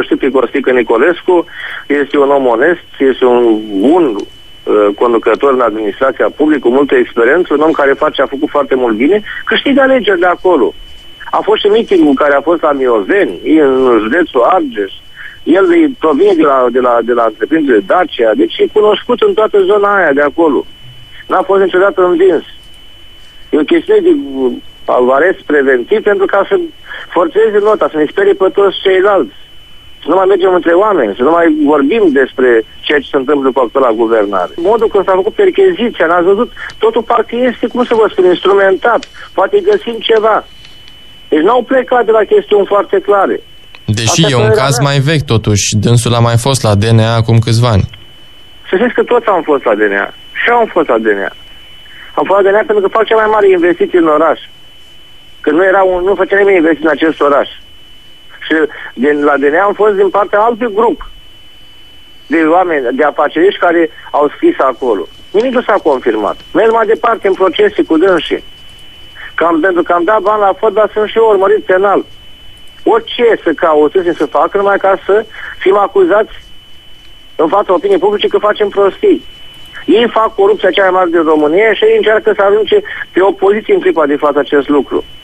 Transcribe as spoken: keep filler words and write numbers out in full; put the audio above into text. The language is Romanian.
o știu pe Costică Nicolescu, este un om onest, este un bun uh, conducător în administrația publică, cu multă experiență, un om care face, a făcut foarte mult bine, câștigă alegeri de acolo. A fost și meeting-ul care a fost la Mioveni, în județul Argeș. El provine de la, de la, de la întreprindere Dacia, deci e cunoscut în toată zona aia de acolo. N-a fost niciodată învins. E o chestiune de arest preventiv pentru ca să forțeze nota, să ne sperie pe toți ceilalți. Să nu mai mergem între oameni, să nu mai vorbim despre ceea ce se întâmplă cu actuala guvernare. Modul când s-a făcut percheziția, n-ați văzut, totul parcă este, cum să vă spun, instrumentat. Poate găsim ceva. Deci n-au plecat de la chestiuni foarte clare. Deși e un caz mai vechi, totuși, dânsul a mai fost la D N A acum câțiva ani. Să știți că toți am fost la D N A. Și eu am fost la D N A. Am fost la D N A pentru că fac cea mai mare investiție în oraș. Că nu era un, nu făcea nimeni investiții în acest oraș. Și din, la D N A am fost din partea altui grup de oameni, de afaceriști care au scris acolo. Nimic nu s-a confirmat. Merg mai departe în procese cu dânsii. Cam, pentru că am dat bani la fotbal, sunt și eu urmărit penal. Orice să caute să facă, numai ca să fim acuzați în fața opiniei publice că facem prostii. Ei fac corupția cea mai mare din România și ei încearcă să arunce pe opoziție în clipa de față acest lucru.